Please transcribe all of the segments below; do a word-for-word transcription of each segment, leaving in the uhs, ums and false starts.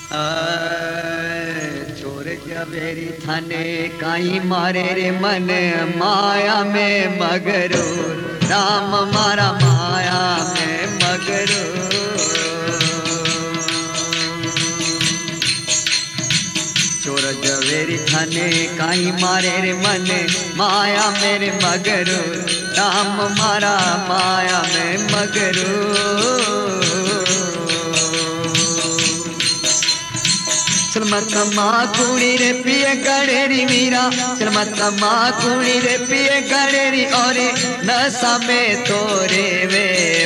चोर जबेरी थाने काई मारे रे मन माया में मगरूर राम मारा माया में मगरूर। चोर जबेरी थाने काई मारे रे मन माया मेरे मगरूर राम मारा माया में मगरूर। चलमत माँ कुड़ी रे पिए गड़ेरी मीरा चलमत माँ कुड़ी रे पिए गड़ेरी और नशा में तोरे वे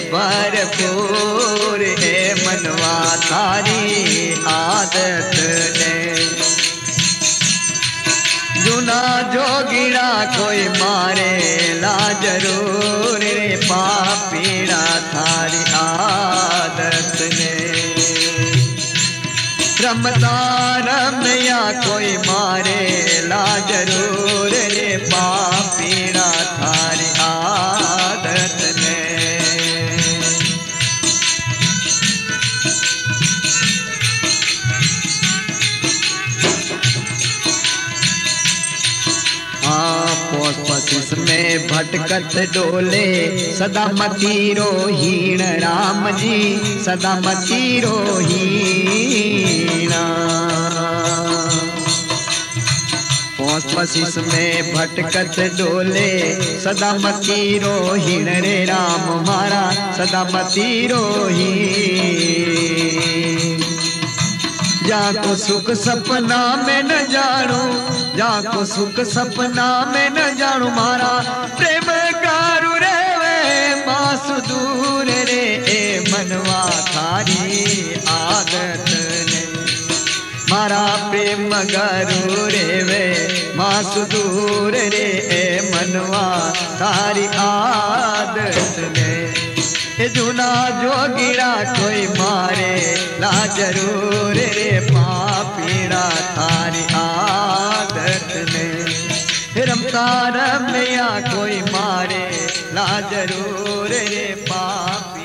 भरपूर है मनवा तारी आदत ने। जुना जोगिड़ा कोई मारे ला जरूर रे पापीड़ा थारी आदत ने। रमदान में या कोई मारे ला जरूर रे पापीड़ा थारी आदत ने। पोस पसिस में भटकत डोले सदा मतीरो हीण राम जी सदा मतीरो हीणा। पोस पसिस में भटकत डोले सदा मतीरो हीण रे राम मारा सदा मतीरो हीण। जाको सुख सपना में न जानो जाको सुख सपना में न जानो मारा प्रेम गारू रे वे मासु दूर रे ए मनवा थारी आदत ने। मारा प्रेम गारू रे वे मासु दूर रे ए मनवा थारी आदत ने। जुना जोगिड़ा कोई मारे ला जरूर रे पापीड़ा थारी आदत ने। रमता रमया कोई मारे ला जरूर रे पापी